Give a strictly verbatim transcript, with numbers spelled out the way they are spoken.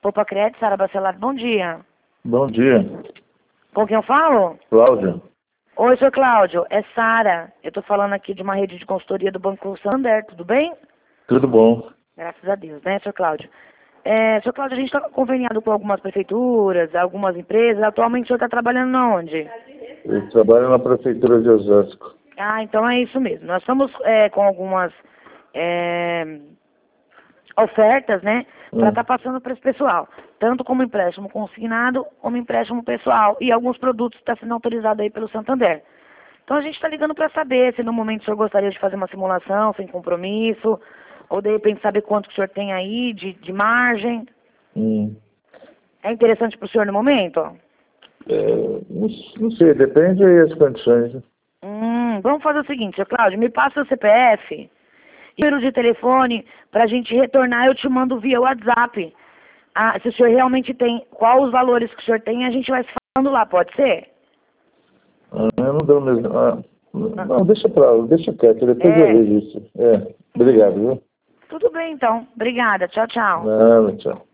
Opa, Crédito, Sara Bacelar, bom dia. Bom dia. Com quem eu falo? Cláudia. Oi, senhor Cláudio, é Sara. Eu tô falando aqui de uma rede de consultoria do Banco Santander, tudo bem? Tudo bom? Graças a Deus, né, senhor Cláudio? É, senhor Cláudio, a gente está conveniado com algumas prefeituras, algumas empresas. Atualmente o senhor está trabalhando onde? Eu trabalho na prefeitura de Osasco. Ah, então é isso mesmo. Nós estamos é, com algumas é, ofertas, né, para Hum. estar passando para esse pessoal. Tanto como empréstimo consignado, como empréstimo pessoal. E alguns produtos estão sendo autorizados aí pelo Santander. Então a gente está ligando para saber se no momento o senhor gostaria de fazer uma simulação sem compromisso, ou de repente saber quanto que o senhor tem aí de, de margem. Hum. É interessante para o senhor no momento? É, não, não sei, depende aí das condições. Né? Hum, vamos fazer o seguinte, senhor Cláudio, me passa o C P F e número de telefone para a gente retornar, eu te mando via WhatsApp. Ah, se o senhor realmente tem, qual os valores que o senhor tem, a gente vai se falando lá, pode ser? Ah, eu não dou mesmo. Ah, não, deixa pra lá, deixa quieto, depois É. eu vejo isso. É, obrigado, viu? Tudo bem então, obrigada, tchau, tchau. Nada, tchau.